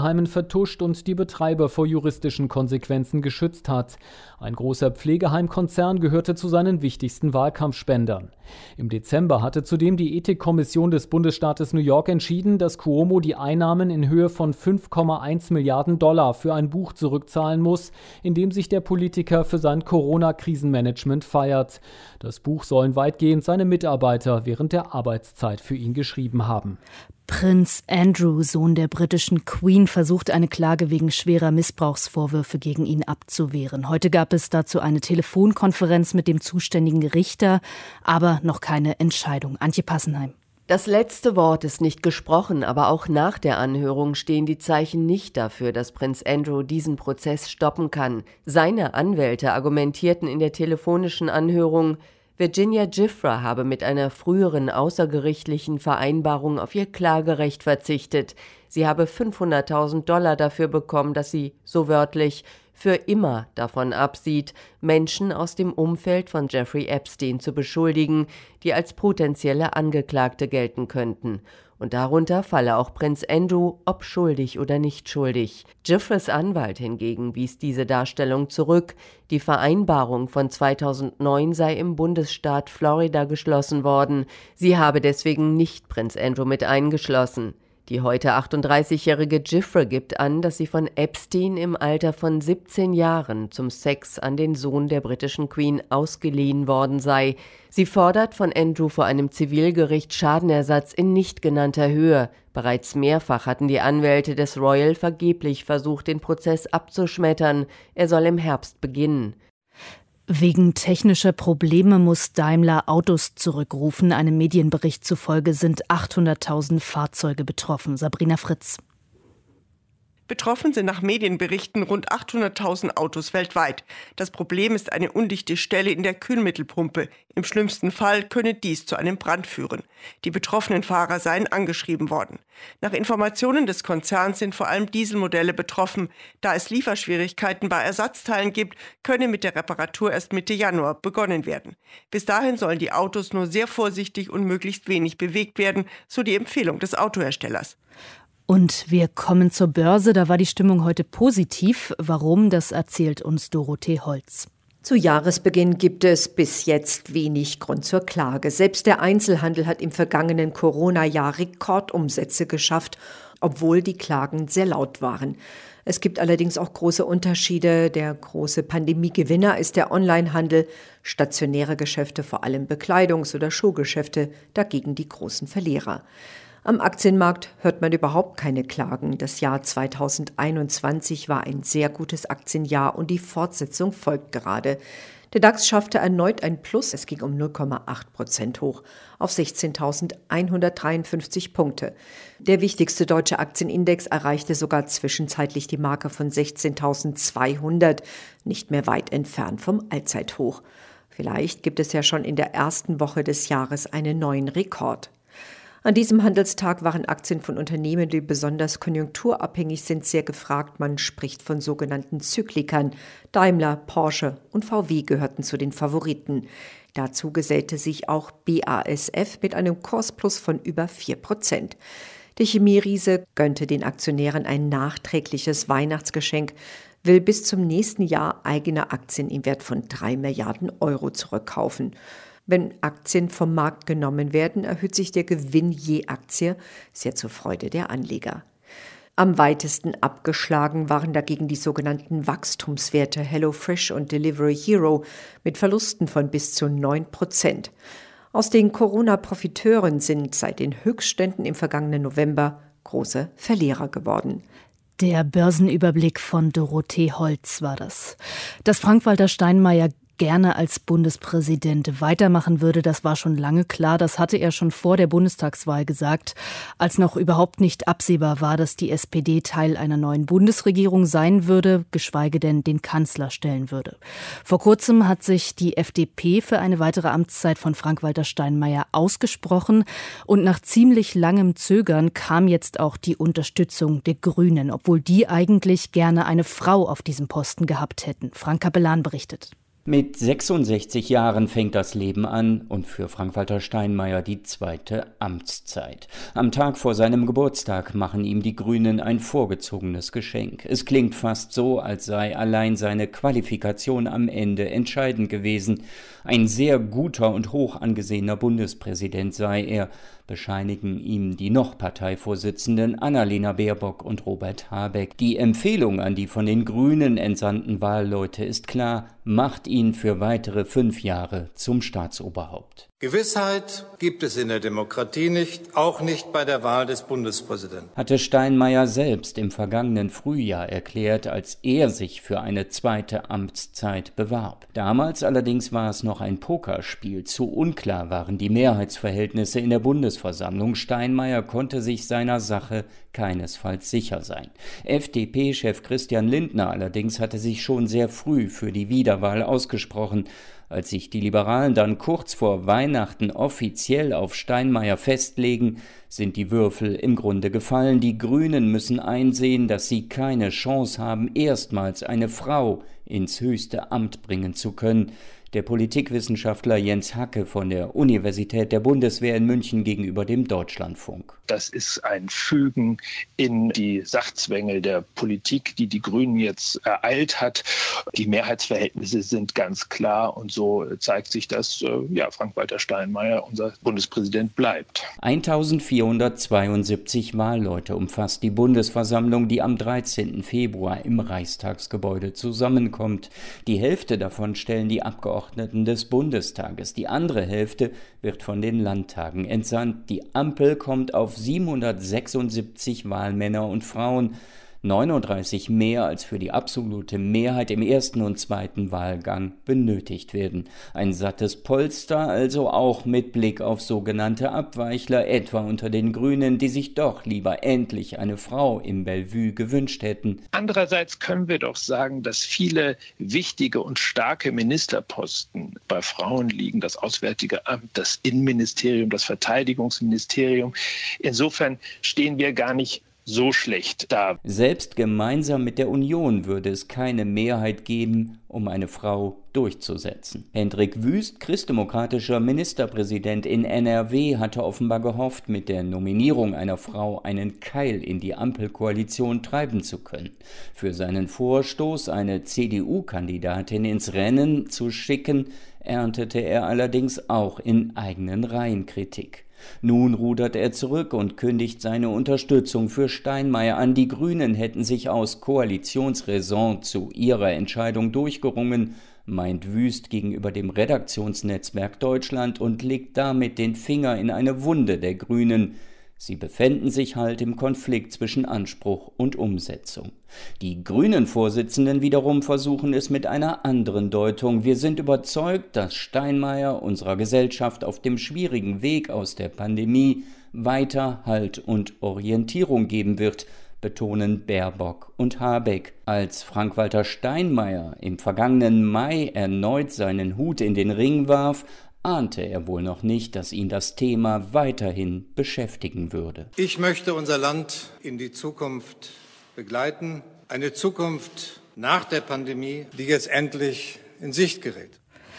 Pflegeheimen vertuscht und die Betreiber vor juristischen Konsequenzen geschützt hat. Ein großer Pflegeheimkonzern gehörte zu seinen wichtigsten Wahlkampfspendern. Im Dezember hatte zudem die Ethikkommission des Bundesstaates New York entschieden, dass Cuomo die Einnahmen in Höhe von $5,1 Milliarden für ein Buch zurückzahlen muss, in dem sich der Politiker für sein Corona-Krisenmanagement feiert. Das Buch sollen weitgehend seine Mitarbeiter während der Arbeitszeit für ihn geschrieben haben. Prinz Andrew, Sohn der britischen Queen, versucht eine Klage wegen schwerer Missbrauchsvorwürfe gegen ihn abzuwehren. Heute gab es dazu eine Telefonkonferenz mit dem zuständigen Richter, aber noch keine Entscheidung. Antje Passenheim. Das letzte Wort ist nicht gesprochen, aber auch nach der Anhörung stehen die Zeichen nicht dafür, dass Prinz Andrew diesen Prozess stoppen kann. Seine Anwälte argumentierten in der telefonischen Anhörung, Virginia Giuffre habe mit einer früheren außergerichtlichen Vereinbarung auf ihr Klagerecht verzichtet. Sie habe $500.000 dafür bekommen, dass sie, so wörtlich, für immer davon absieht, Menschen aus dem Umfeld von Jeffrey Epstein zu beschuldigen, die als potenzielle Angeklagte gelten könnten. Und darunter falle auch Prinz Andrew, ob schuldig oder nicht schuldig. Giuffres Anwalt hingegen wies diese Darstellung zurück. Die Vereinbarung von 2009 sei im Bundesstaat Florida geschlossen worden. Sie habe deswegen nicht Prinz Andrew mit eingeschlossen. Die heute 38-jährige Giuffre gibt an, dass sie von Epstein im Alter von 17 Jahren zum Sex an den Sohn der britischen Queen ausgeliehen worden sei. Sie fordert von Andrew vor einem Zivilgericht Schadenersatz in nicht genannter Höhe. Bereits mehrfach hatten die Anwälte des Royal vergeblich versucht, den Prozess abzuschmettern. Er soll im Herbst beginnen. Wegen technischer Probleme muss Daimler Autos zurückrufen. Einem Medienbericht zufolge sind 800.000 Fahrzeuge betroffen. Sabrina Fritz. Betroffen sind nach Medienberichten rund 800.000 Autos weltweit. Das Problem ist eine undichte Stelle in der Kühlmittelpumpe. Im schlimmsten Fall könne dies zu einem Brand führen. Die betroffenen Fahrer seien angeschrieben worden. Nach Informationen des Konzerns sind vor allem Dieselmodelle betroffen. Da es Lieferschwierigkeiten bei Ersatzteilen gibt, könne mit der Reparatur erst Mitte Januar begonnen werden. Bis dahin sollen die Autos nur sehr vorsichtig und möglichst wenig bewegt werden, so die Empfehlung des Autoherstellers. Und wir kommen zur Börse. Da war die Stimmung heute positiv. Warum, das erzählt uns Dorothee Holz. Zu Jahresbeginn gibt es bis jetzt wenig Grund zur Klage. Selbst der Einzelhandel hat im vergangenen Corona-Jahr Rekordumsätze geschafft, obwohl die Klagen sehr laut waren. Es gibt allerdings auch große Unterschiede. Der große Pandemiegewinner ist der Onlinehandel, stationäre Geschäfte, vor allem Bekleidungs- oder Schuhgeschäfte, dagegen die großen Verlierer. Am Aktienmarkt hört man überhaupt keine Klagen. Das Jahr 2021 war ein sehr gutes Aktienjahr und die Fortsetzung folgt gerade. Der DAX schaffte erneut ein Plus. Es ging um 0,8% hoch auf 16.153 Punkte. Der wichtigste deutsche Aktienindex erreichte sogar zwischenzeitlich die Marke von 16.200, nicht mehr weit entfernt vom Allzeithoch. Vielleicht gibt es ja schon in der ersten Woche des Jahres einen neuen Rekord. An diesem Handelstag waren Aktien von Unternehmen, die besonders konjunkturabhängig sind, sehr gefragt. Man spricht von sogenannten Zyklikern. Daimler, Porsche und VW gehörten zu den Favoriten. Dazu gesellte sich auch BASF mit einem Kursplus von über 4%. Der Chemieriese gönnte den Aktionären ein nachträgliches Weihnachtsgeschenk, will bis zum nächsten Jahr eigene Aktien im Wert von 3 Milliarden Euro zurückkaufen. Wenn Aktien vom Markt genommen werden, erhöht sich der Gewinn je Aktie, sehr zur Freude der Anleger. Am weitesten abgeschlagen waren dagegen die sogenannten Wachstumswerte HelloFresh und Delivery Hero mit Verlusten von bis zu 9%. Aus den Corona-Profiteuren sind seit den Höchstständen im vergangenen November große Verlierer geworden. Der Börsenüberblick von Dorothee Holz war das. Dass Frank-Walter Steinmeier gerne als Bundespräsident weitermachen würde, das war schon lange klar. Das hatte er schon vor der Bundestagswahl gesagt, als noch überhaupt nicht absehbar war, dass die SPD Teil einer neuen Bundesregierung sein würde, geschweige denn den Kanzler stellen würde. Vor kurzem hat sich die FDP für eine weitere Amtszeit von Frank-Walter Steinmeier ausgesprochen und nach ziemlich langem Zögern kam jetzt auch die Unterstützung der Grünen, obwohl die eigentlich gerne eine Frau auf diesem Posten gehabt hätten. Frank Capellan berichtet. Mit 66 Jahren fängt das Leben an und für Frank-Walter Steinmeier die zweite Amtszeit. Am Tag vor seinem Geburtstag machen ihm die Grünen ein vorgezogenes Geschenk. Es klingt fast so, als sei allein seine Qualifikation am Ende entscheidend gewesen. Ein sehr guter und hoch angesehener Bundespräsident sei er, bescheinigen ihm die noch Parteivorsitzenden Annalena Baerbock und Robert Habeck. Die Empfehlung an die von den Grünen entsandten Wahlleute ist klar, macht ihn für weitere 5 Jahre zum Staatsoberhaupt. Gewissheit gibt es in der Demokratie nicht, auch nicht bei der Wahl des Bundespräsidenten. Hatte Steinmeier selbst im vergangenen Frühjahr erklärt, als er sich für eine zweite Amtszeit bewarb. Damals allerdings war es noch ein Pokerspiel. Zu unklar waren die Mehrheitsverhältnisse in der Bundesversammlung. Steinmeier konnte sich seiner Sache keinesfalls sicher sein. FDP-Chef Christian Lindner allerdings hatte sich schon sehr früh für die Wiederwahl ausgesprochen. Als sich die Liberalen dann kurz vor Weihnachten offiziell auf Steinmeier festlegen, sind die Würfel im Grunde gefallen. Die Grünen müssen einsehen, dass sie keine Chance haben, erstmals eine Frau ins höchste Amt bringen zu können. Der Politikwissenschaftler Jens Hacke von der Universität der Bundeswehr in München gegenüber dem Deutschlandfunk. Das ist ein Fügen in die Sachzwänge der Politik, die die Grünen jetzt ereilt hat. Die Mehrheitsverhältnisse sind ganz klar und so zeigt sich, dass Frank-Walter Steinmeier unser Bundespräsident bleibt. 1472 Wahlleute umfasst die Bundesversammlung, die am 13. Februar im Reichstagsgebäude zusammenkommt. Die Hälfte davon stellen die Abgeordneten des Bundestages. Die andere Hälfte wird von den Landtagen entsandt. Die Ampel kommt auf 776 Wahlmänner und Frauen, 39 mehr als für die absolute Mehrheit im ersten und zweiten Wahlgang benötigt werden. Ein sattes Polster also auch mit Blick auf sogenannte Abweichler, etwa unter den Grünen, die sich doch lieber endlich eine Frau im Bellevue gewünscht hätten. Andererseits können wir doch sagen, dass viele wichtige und starke Ministerposten bei Frauen liegen, das Auswärtige Amt, das Innenministerium, das Verteidigungsministerium. Insofern stehen wir gar nicht so schlecht da. Selbst gemeinsam mit der Union würde es keine Mehrheit geben, um eine Frau durchzusetzen. Hendrik Wüst, christdemokratischer Ministerpräsident in NRW, hatte offenbar gehofft, mit der Nominierung einer Frau einen Keil in die Ampelkoalition treiben zu können. Für seinen Vorstoß, eine CDU-Kandidatin ins Rennen zu schicken, erntete er allerdings auch in eigenen Reihen Kritik. Nun rudert er zurück und kündigt seine Unterstützung für Steinmeier an. Die Grünen hätten sich aus Koalitionsräson zu ihrer Entscheidung durchgerungen, meint Wüst gegenüber dem Redaktionsnetzwerk Deutschland und legt damit den Finger in eine Wunde der Grünen. Sie befänden sich halt im Konflikt zwischen Anspruch und Umsetzung. Die Grünen-Vorsitzenden wiederum versuchen es mit einer anderen Deutung. Wir sind überzeugt, dass Steinmeier unserer Gesellschaft auf dem schwierigen Weg aus der Pandemie weiter Halt und Orientierung geben wird, betonen Baerbock und Habeck. Als Frank-Walter Steinmeier im vergangenen Mai erneut seinen Hut in den Ring warf, ahnte er wohl noch nicht, dass ihn das Thema weiterhin beschäftigen würde. Ich möchte unser Land in die Zukunft begleiten. Eine Zukunft nach der Pandemie, die jetzt endlich in Sicht gerät.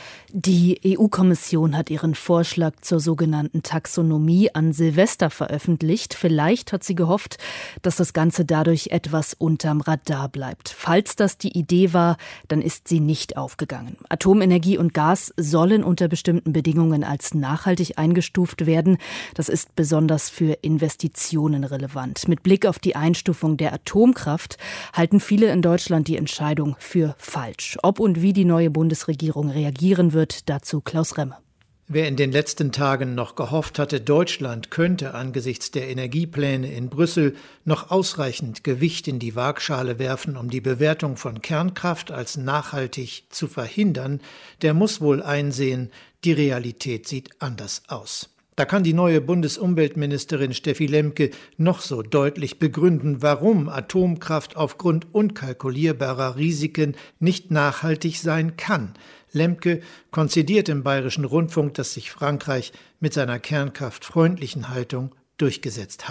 Die EU-Kommission hat ihren Vorschlag zur sogenannten Taxonomie an Silvester veröffentlicht. Vielleicht hat sie gehofft, dass das Ganze dadurch etwas unterm Radar bleibt. Falls das die Idee war, dann ist sie nicht aufgegangen. Atomenergie und Gas sollen unter bestimmten Bedingungen als nachhaltig eingestuft werden. Das ist besonders für Investitionen relevant. Mit Blick auf die Einstufung der Atomkraft halten viele in Deutschland die Entscheidung für falsch. Ob und wie die neue Bundesregierung reagieren wird, dazu Klaus Remme. Wer in den letzten Tagen noch gehofft hatte, Deutschland könnte angesichts der Energiepläne in Brüssel noch ausreichend Gewicht in die Waagschale werfen, um die Bewertung von Kernkraft als nachhaltig zu verhindern, der muss wohl einsehen, die Realität sieht anders aus. Da kann die neue Bundesumweltministerin Steffi Lemke noch so deutlich begründen, warum Atomkraft aufgrund unkalkulierbarer Risiken nicht nachhaltig sein kann. Lemke konzidiert im Bayerischen Rundfunk, dass sich Frankreich mit seiner kernkraftfreundlichen Haltung durchgesetzt hat.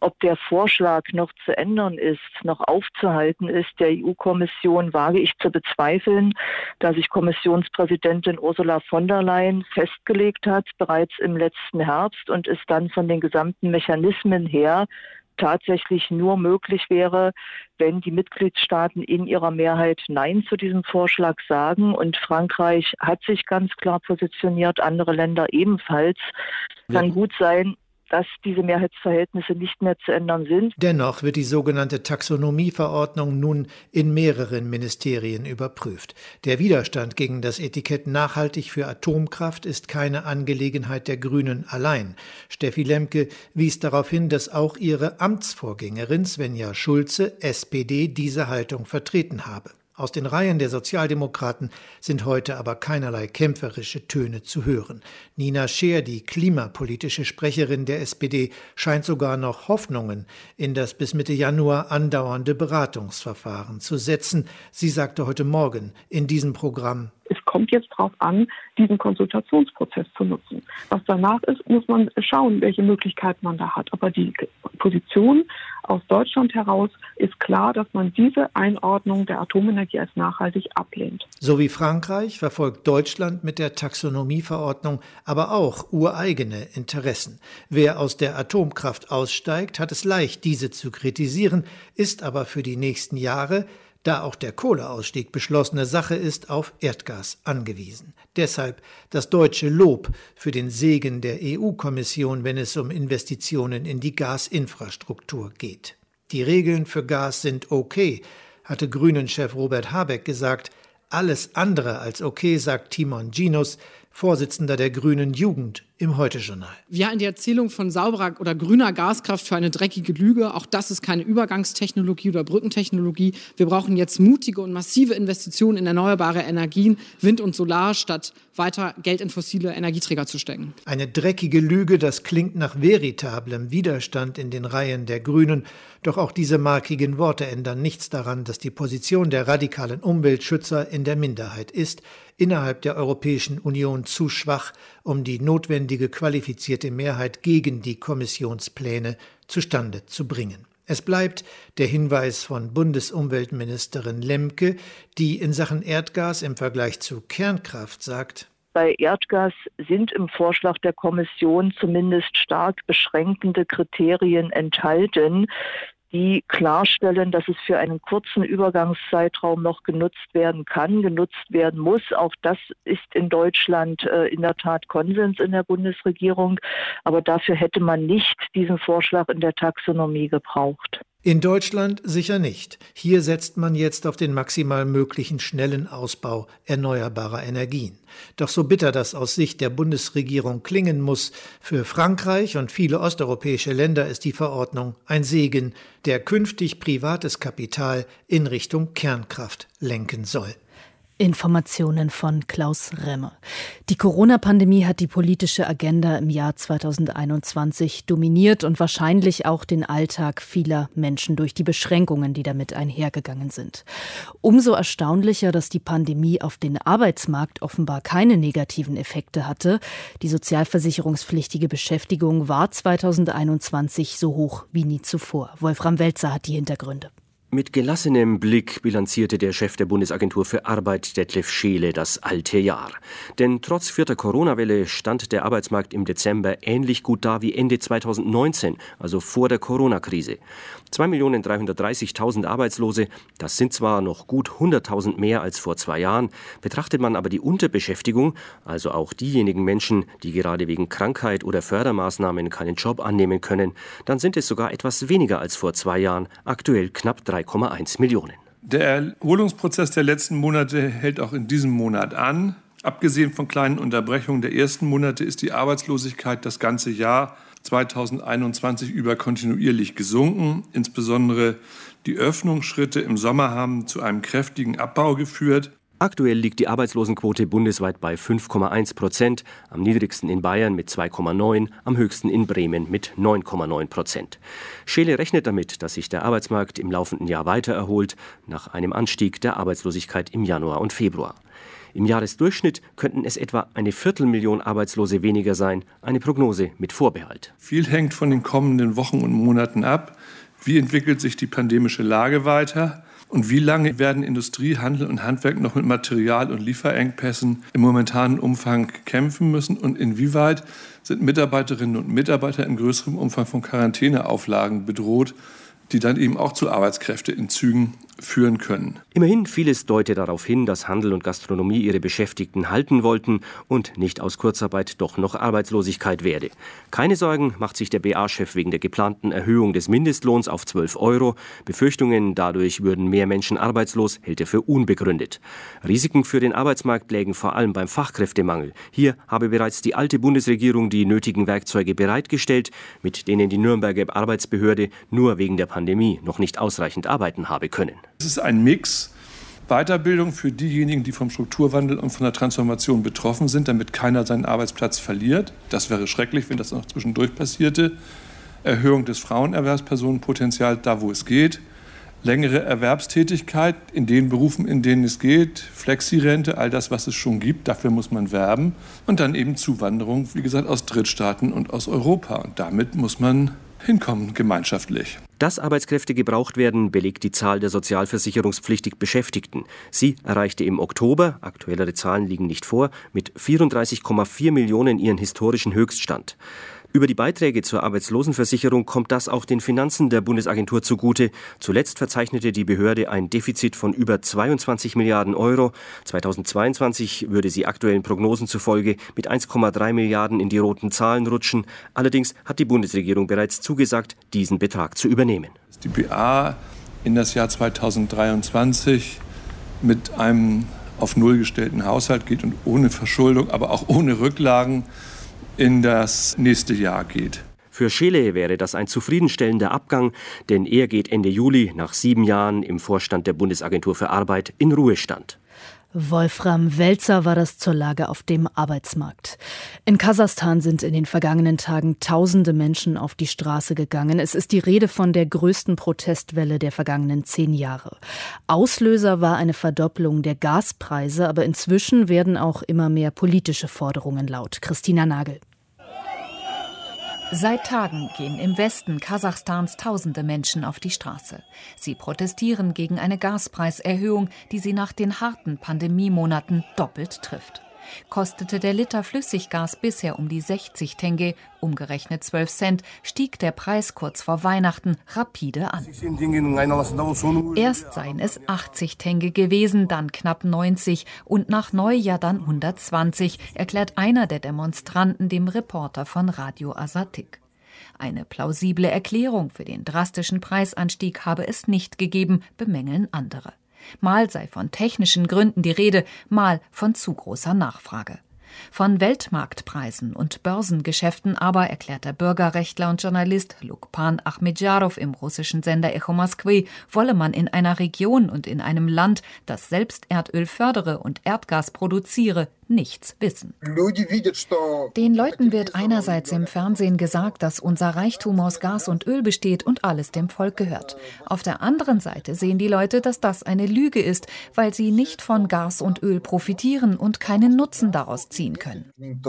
Ob der Vorschlag noch zu ändern ist, noch aufzuhalten ist, der EU-Kommission, wage ich zu bezweifeln, da sich Kommissionspräsidentin Ursula von der Leyen festgelegt hat, bereits im letzten Herbst, und es dann von den gesamten Mechanismen her tatsächlich nur möglich wäre, wenn die Mitgliedstaaten in ihrer Mehrheit Nein zu diesem Vorschlag sagen. Und Frankreich hat sich ganz klar positioniert, andere Länder ebenfalls. Kann gut sein, dass diese Mehrheitsverhältnisse nicht mehr zu ändern sind. Dennoch wird die sogenannte Taxonomieverordnung nun in mehreren Ministerien überprüft. Der Widerstand gegen das Etikett nachhaltig für Atomkraft ist keine Angelegenheit der Grünen allein. Steffi Lemke wies darauf hin, dass auch ihre Amtsvorgängerin Svenja Schulze, SPD, diese Haltung vertreten habe. Aus den Reihen der Sozialdemokraten sind heute aber keinerlei kämpferische Töne zu hören. Nina Scheer, die klimapolitische Sprecherin der SPD, scheint sogar noch Hoffnungen in das bis Mitte Januar andauernde Beratungsverfahren zu setzen. Sie sagte heute Morgen in diesem Programm: Es kommt jetzt darauf an, diesen Konsultationsprozess zu nutzen. Was danach ist, muss man schauen, welche Möglichkeiten man da hat. Aber die Position aus Deutschland heraus ist klar, dass man diese Einordnung der Atomenergie als nachhaltig ablehnt. So wie Frankreich verfolgt Deutschland mit der Taxonomieverordnung aber auch ureigene Interessen. Wer aus der Atomkraft aussteigt, hat es leicht, diese zu kritisieren, ist aber für die nächsten Jahre, da auch der Kohleausstieg beschlossene Sache ist, auf Erdgas angewiesen. Deshalb das deutsche Lob für den Segen der EU-Kommission, wenn es um Investitionen in die Gasinfrastruktur geht. Die Regeln für Gas sind okay, hatte Grünen-Chef Robert Habeck gesagt. Alles andere als okay, sagt Timon Ginus, Vorsitzender der Grünen Jugend, im Heute-Journal. Wir halten die Erzählung von sauberer oder grüner Gaskraft für eine dreckige Lüge. Auch das ist keine Übergangstechnologie oder Brückentechnologie. Wir brauchen jetzt mutige und massive Investitionen in erneuerbare Energien, Wind und Solar, statt weiter Geld in fossile Energieträger zu stecken. Eine dreckige Lüge, das klingt nach veritablem Widerstand in den Reihen der Grünen. Doch auch diese markigen Worte ändern nichts daran, dass die Position der radikalen Umweltschützer in der Minderheit ist, innerhalb der Europäischen Union zu schwach, um die notwendige qualifizierte Mehrheit gegen die Kommissionspläne zustande zu bringen. Es bleibt der Hinweis von Bundesumweltministerin Lemke, die in Sachen Erdgas im Vergleich zu Kernkraft sagt: Bei Erdgas sind im Vorschlag der Kommission zumindest stark beschränkende Kriterien enthalten, die klarstellen, dass es für einen kurzen Übergangszeitraum noch genutzt werden kann, genutzt werden muss. Auch das ist in Deutschland in der Tat Konsens in der Bundesregierung. Aber dafür hätte man nicht diesen Vorschlag in der Taxonomie gebraucht. In Deutschland sicher nicht. Hier setzt man jetzt auf den maximal möglichen schnellen Ausbau erneuerbarer Energien. Doch so bitter das aus Sicht der Bundesregierung klingen muss, für Frankreich und viele osteuropäische Länder ist die Verordnung ein Segen, der künftig privates Kapital in Richtung Kernkraft lenken soll. Informationen von Klaus Remme. Die Corona-Pandemie hat die politische Agenda im Jahr 2021 dominiert und wahrscheinlich auch den Alltag vieler Menschen durch die Beschränkungen, die damit einhergegangen sind. Umso erstaunlicher, dass die Pandemie auf den Arbeitsmarkt offenbar keine negativen Effekte hatte. Die sozialversicherungspflichtige Beschäftigung war 2021 so hoch wie nie zuvor. Wolfram Welzer hat die Hintergründe. Mit gelassenem Blick bilanzierte der Chef der Bundesagentur für Arbeit, Detlef Scheele, das alte Jahr. Denn trotz vierter Corona-Welle stand der Arbeitsmarkt im Dezember ähnlich gut da wie Ende 2019, also vor der Corona-Krise. 2.330.000 Arbeitslose, das sind zwar noch gut 100.000 mehr als vor 2 Jahren, betrachtet man aber die Unterbeschäftigung, also auch diejenigen Menschen, die gerade wegen Krankheit oder Fördermaßnahmen keinen Job annehmen können, dann sind es sogar etwas weniger als vor 2 Jahren, aktuell knapp 3,1 Millionen. Der Erholungsprozess der letzten Monate hält auch in diesem Monat an. Abgesehen von kleinen Unterbrechungen der ersten Monate ist die Arbeitslosigkeit das ganze Jahr 2021 über kontinuierlich gesunken. Insbesondere die Öffnungsschritte im Sommer haben zu einem kräftigen Abbau geführt. Aktuell liegt die Arbeitslosenquote bundesweit bei 5,1%, am niedrigsten in Bayern mit 2,9%, am höchsten in Bremen mit 9,9%. Scheele rechnet damit, dass sich der Arbeitsmarkt im laufenden Jahr weiter erholt, nach einem Anstieg der Arbeitslosigkeit im Januar und Februar. Im Jahresdurchschnitt könnten es etwa 250.000 Arbeitslose weniger sein, eine Prognose mit Vorbehalt. Viel hängt von den kommenden Wochen und Monaten ab. Wie entwickelt sich die pandemische Lage weiter? Und wie lange werden Industrie, Handel und Handwerk noch mit Material- und Lieferengpässen im momentanen Umfang kämpfen müssen? Und inwieweit sind Mitarbeiterinnen und Mitarbeiter in größerem Umfang von Quarantäneauflagen bedroht, die dann eben auch zu Arbeitskräfteentzügen führen können. Immerhin, vieles deutet darauf hin, dass Handel und Gastronomie ihre Beschäftigten halten wollten und nicht aus Kurzarbeit doch noch Arbeitslosigkeit werde. Keine Sorgen macht sich der BA-Chef wegen der geplanten Erhöhung des Mindestlohns auf 12 €. Befürchtungen, dadurch würden mehr Menschen arbeitslos, hält er für unbegründet. Risiken für den Arbeitsmarkt lägen vor allem beim Fachkräftemangel. Hier habe bereits die alte Bundesregierung die nötigen Werkzeuge bereitgestellt, mit denen die Nürnberger Arbeitsbehörde nur wegen der Pandemie noch nicht ausreichend arbeiten habe können. Es ist ein Mix. Weiterbildung für diejenigen, die vom Strukturwandel und von der Transformation betroffen sind, damit keiner seinen Arbeitsplatz verliert. Das wäre schrecklich, wenn das noch zwischendurch passierte. Erhöhung des Frauenerwerbspersonenpotenzials da, wo es geht. Längere Erwerbstätigkeit in den Berufen, in denen es geht. Flexirente, all das, was es schon gibt, dafür muss man werben. Und dann eben Zuwanderung, wie gesagt, aus Drittstaaten und aus Europa. Und damit muss man hinkommen, gemeinschaftlich. Dass Arbeitskräfte gebraucht werden, belegt die Zahl der sozialversicherungspflichtig Beschäftigten. Sie erreichte im Oktober, aktuellere Zahlen liegen nicht vor, mit 34,4 Millionen ihren historischen Höchststand. Über die Beiträge zur Arbeitslosenversicherung kommt das auch den Finanzen der Bundesagentur zugute. Zuletzt verzeichnete die Behörde ein Defizit von über 22 Milliarden €. 2022 würde sie aktuellen Prognosen zufolge mit 1,3 Milliarden in die roten Zahlen rutschen. Allerdings hat die Bundesregierung bereits zugesagt, diesen Betrag zu übernehmen. Die BA in das Jahr 2023 mit einem auf Null gestellten Haushalt geht und ohne Verschuldung, aber auch ohne Rücklagen in das nächste Jahr geht. Für Scheele wäre das ein zufriedenstellender Abgang, denn er geht Ende Juli nach 7 Jahren im Vorstand der Bundesagentur für Arbeit in Ruhestand. Wolfram Welzer war das zur Lage auf dem Arbeitsmarkt. In Kasachstan sind in den vergangenen Tagen tausende Menschen auf die Straße gegangen. Es ist die Rede von der größten Protestwelle der vergangenen 10 Jahre. Auslöser war eine Verdopplung der Gaspreise, aber inzwischen werden auch immer mehr politische Forderungen laut. Christina Nagel. Seit Tagen gehen im Westen Kasachstans tausende Menschen auf die Straße. Sie protestieren gegen eine Gaspreiserhöhung, die sie nach den harten Pandemiemonaten doppelt trifft. Kostete der Liter Flüssiggas bisher um die 60 Tenge, umgerechnet 12 Cent, stieg der Preis kurz vor Weihnachten rapide an. Erst seien es 80 Tenge gewesen, dann knapp 90 und nach Neujahr dann 120, erklärt einer der Demonstranten dem Reporter von Radio Asatik. Eine plausible Erklärung für den drastischen Preisanstieg habe es nicht gegeben, bemängeln andere. Mal sei von technischen Gründen die Rede, mal von zu großer Nachfrage. Von Weltmarktpreisen und Börsengeschäften aber, erklärt der Bürgerrechtler und Journalist Lukpan Ahmedjarov im russischen Sender Echo Moskwy, wolle man in einer Region und in einem Land, das selbst Erdöl fördere und Erdgas produziere, nichts wissen. Den Leuten wird einerseits im Fernsehen gesagt, dass unser Reichtum aus Gas und Öl besteht und alles dem Volk gehört. Auf der anderen Seite sehen die Leute, dass das eine Lüge ist, weil sie nicht von Gas und Öl profitieren und keinen Nutzen daraus ziehen können.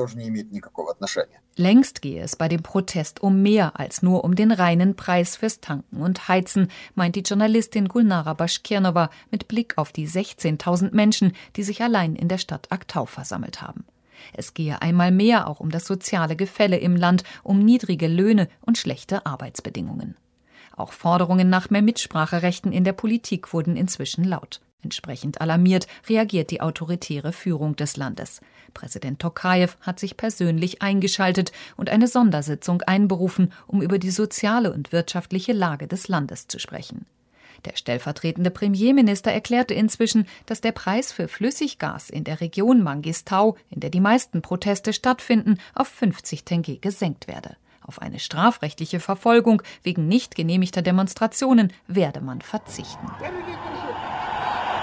Längst gehe es bei dem Protest um mehr als nur um den reinen Preis fürs Tanken und Heizen, meint die Journalistin Gulnara Bashkirnova mit Blick auf die 16.000 Menschen, die sich allein in der Stadt Aktau versammelt haben. Es gehe einmal mehr auch um das soziale Gefälle im Land, um niedrige Löhne und schlechte Arbeitsbedingungen. Auch Forderungen nach mehr Mitspracherechten in der Politik wurden inzwischen laut. Entsprechend alarmiert reagiert die autoritäre Führung des Landes. Präsident Tokajew hat sich persönlich eingeschaltet und eine Sondersitzung einberufen, um über die soziale und wirtschaftliche Lage des Landes zu sprechen. Der stellvertretende Premierminister erklärte inzwischen, dass der Preis für Flüssiggas in der Region Mangistau, in der die meisten Proteste stattfinden, auf 50 Tenge gesenkt werde. Auf eine strafrechtliche Verfolgung wegen nicht genehmigter Demonstrationen werde man verzichten.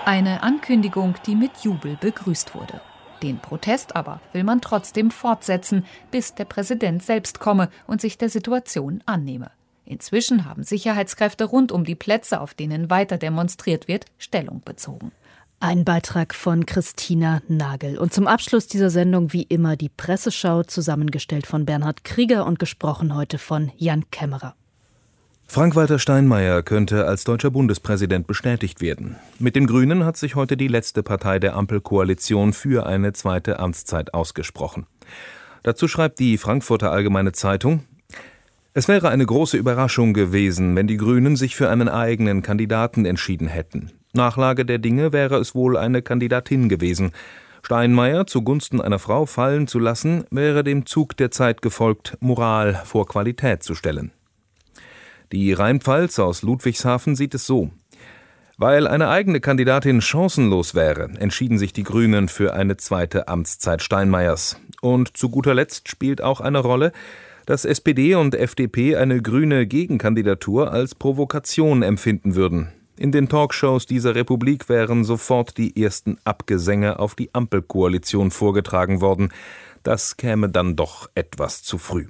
Eine Ankündigung, die mit Jubel begrüßt wurde. Den Protest aber will man trotzdem fortsetzen, bis der Präsident selbst komme und sich der Situation annehme. Inzwischen haben Sicherheitskräfte rund um die Plätze, auf denen weiter demonstriert wird, Stellung bezogen. Ein Beitrag von Christina Nagel. Und zum Abschluss dieser Sendung wie immer die Presseschau, zusammengestellt von Bernhard Krieger und gesprochen heute von Jan Kämmerer. Frank-Walter Steinmeier könnte als deutscher Bundespräsident bestätigt werden. Mit den Grünen hat sich heute die letzte Partei der Ampelkoalition für eine zweite Amtszeit ausgesprochen. Dazu schreibt die Frankfurter Allgemeine Zeitung: Es wäre eine große Überraschung gewesen, wenn die Grünen sich für einen eigenen Kandidaten entschieden hätten. Nachlage der Dinge wäre es wohl eine Kandidatin gewesen. Steinmeier zugunsten einer Frau fallen zu lassen, wäre dem Zug der Zeit gefolgt, Moral vor Qualität zu stellen. Die Rheinpfalz aus Ludwigshafen sieht es so: Weil eine eigene Kandidatin chancenlos wäre, entschieden sich die Grünen für eine zweite Amtszeit Steinmeiers. Und zu guter Letzt spielt auch eine Rolle, dass SPD und FDP eine grüne Gegenkandidatur als Provokation empfinden würden. In den Talkshows dieser Republik wären sofort die ersten Abgesänge auf die Ampelkoalition vorgetragen worden. Das käme dann doch etwas zu früh.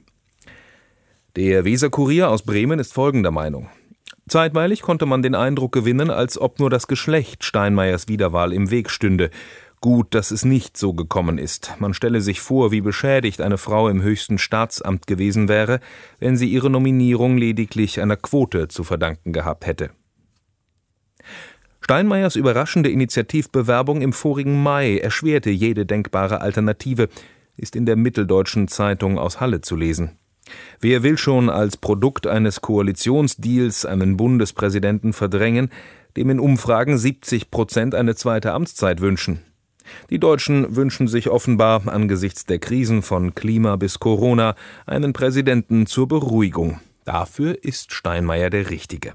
Der Weser-Kurier aus Bremen ist folgender Meinung: Zeitweilig konnte man den Eindruck gewinnen, als ob nur das Geschlecht Steinmeiers Wiederwahl im Weg stünde. Gut, dass es nicht so gekommen ist. Man stelle sich vor, wie beschädigt eine Frau im höchsten Staatsamt gewesen wäre, wenn sie ihre Nominierung lediglich einer Quote zu verdanken gehabt hätte. Steinmeiers überraschende Initiativbewerbung im vorigen Mai erschwerte jede denkbare Alternative, ist in der Mitteldeutschen Zeitung aus Halle zu lesen. Wer will schon als Produkt eines Koalitionsdeals einen Bundespräsidenten verdrängen, dem in Umfragen 70% eine zweite Amtszeit wünschen? Die Deutschen wünschen sich offenbar angesichts der Krisen von Klima bis Corona einen Präsidenten zur Beruhigung. Dafür ist Steinmeier der Richtige.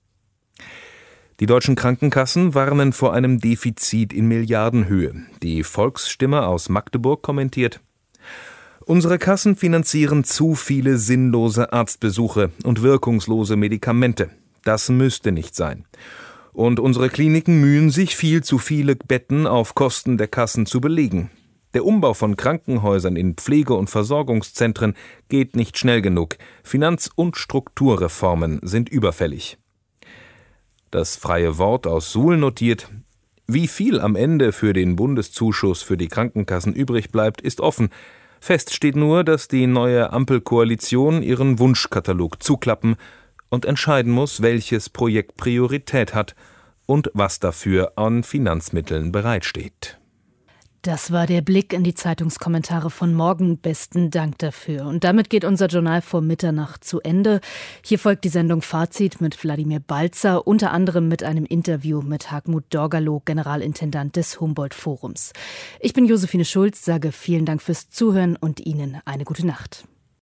Die deutschen Krankenkassen warnen vor einem Defizit in Milliardenhöhe. Die Volksstimme aus Magdeburg kommentiert: Unsere Kassen finanzieren zu viele sinnlose Arztbesuche und wirkungslose Medikamente. Das müsste nicht sein. Und unsere Kliniken mühen sich, viel zu viele Betten auf Kosten der Kassen zu belegen. Der Umbau von Krankenhäusern in Pflege- und Versorgungszentren geht nicht schnell genug. Finanz- und Strukturreformen sind überfällig. Das Freie Wort aus Suhl notiert: Wie viel am Ende für den Bundeszuschuss für die Krankenkassen übrig bleibt, ist offen. Fest steht nur, dass die neue Ampelkoalition ihren Wunschkatalog zuklappen und entscheiden muss, welches Projekt Priorität hat und was dafür an Finanzmitteln bereitsteht. Das war der Blick in die Zeitungskommentare von morgen. Besten Dank dafür. Und damit geht unser Journal vor Mitternacht zu Ende. Hier folgt die Sendung Fazit mit Wladimir Balzer, unter anderem mit einem Interview mit Hartmut Dorgalow, Generalintendant des Humboldt-Forums. Ich bin Josephine Schulz, sage vielen Dank fürs Zuhören und Ihnen eine gute Nacht.